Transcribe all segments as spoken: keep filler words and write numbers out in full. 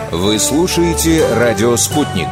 Вы слушаете «Радио Спутник».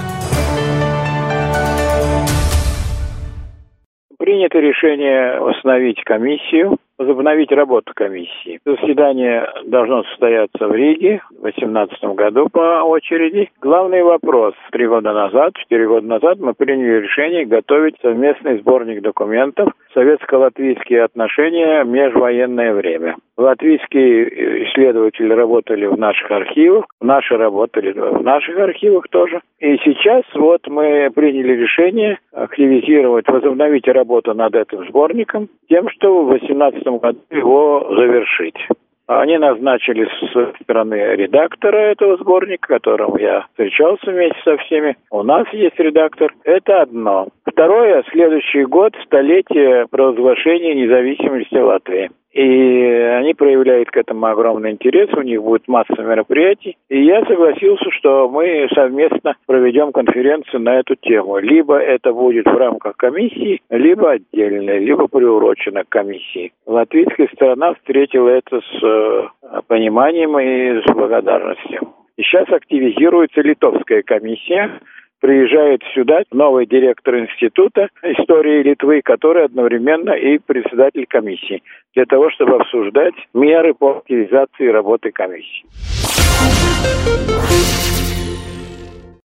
Принято решение восстановить комиссию, возобновить работу комиссии. Заседание должно состояться в Риге в две тысячи восемнадцатом году по очереди. Главный вопрос. Три года назад, четыре года назад мы приняли решение готовить совместный сборник документов «Советско-латвийские отношения. Межвоенное время». Латвийские исследователи работали в наших архивах, наши работали в наших архивах тоже. И сейчас вот мы приняли решение активизировать, возобновить работу над этим сборником, тем, что в две тысячи восемнадцатом году его завершить. Они назначили со стороны редактора этого сборника, которым я встречался вместе со всеми. У нас есть редактор. Это одно. Второе, следующий год – столетие провозглашения независимости Латвии. И они проявляют к этому огромный интерес, у них будет масса мероприятий. И я согласился, что мы совместно проведем конференцию на эту тему. Либо это будет в рамках комиссии, либо отдельно, либо приурочено к комиссии. Латвийская сторона встретила это с пониманием и с благодарностью. И сейчас активизируется литовская комиссия. Приезжает сюда новый директор Института истории Литвы, который одновременно и председатель комиссии, для того, чтобы обсуждать меры по активизации работы комиссии.